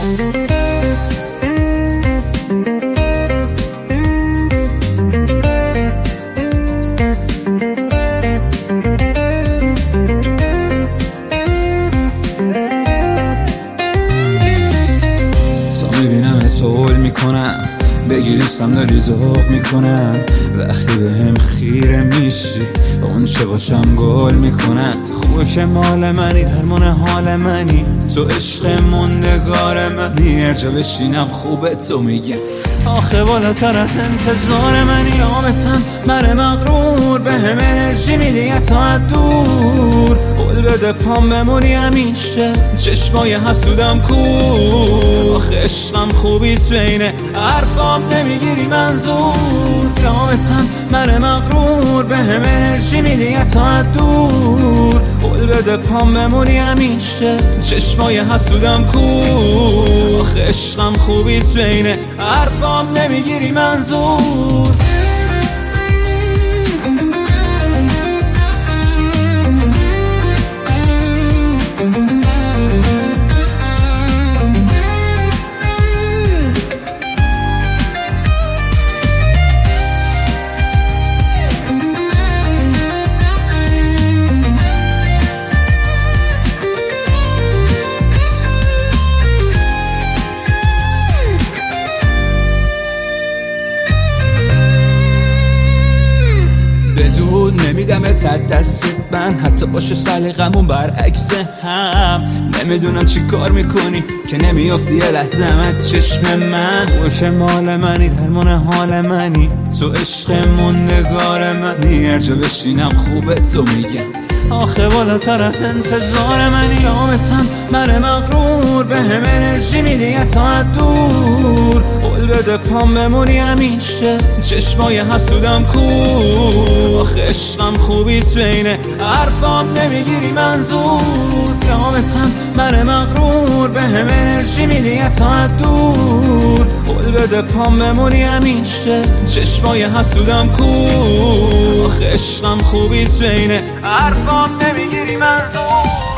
سوال میکنم بگی دوستم داری ذوق میکنم، وقتی بهم خیره میشی اون چه باشم گل میکنم. خوبه که مال منی، درمان حال منی، تو عشق موندگار منی. هر جا بشینم خوبه تو میگم آخه بالاتر از انتظار منی. آمتم من مغرور به هم انرژی میدی تا دور. قول بده پام بمونی همیشه، چشمای حسودم کور. آخه عشقم خوبیست بینه حرفام نمیگیری منظور. آمتم من مغرور به هم انرژی میدی تا دور. قول بده پام بمونی همیشه، چشمای حسودم کور. آخه عشقم خوبیست بینه حرفام نمیگیری منظور. نمیدم تا دست من، حتی باشه سلیقمون برعکس هم. نمیدونم چی کار میکنی که نمیافتی یه لحظه از چشم من. خوش مال منی، درمان حال منی، تو عشق موندگار منی. هر جا بشینم خوبه تو میگم آخه بالاتر از انتظار منی. آمتم من مغرور به هم انرژی میدی تا دور. قول بده پام بمونی همیشه، چشمای حسودم کور. آخه عشقم خوبیست بینه حرفام نمیگیری منظور. آمتم من مغرور به هم انرژی میدی تا دور. قول بده پام بمونی همیشه، چشمای حسودم کور. آخه عشقم خوبیست بینه حرفام نمیگیری منظور.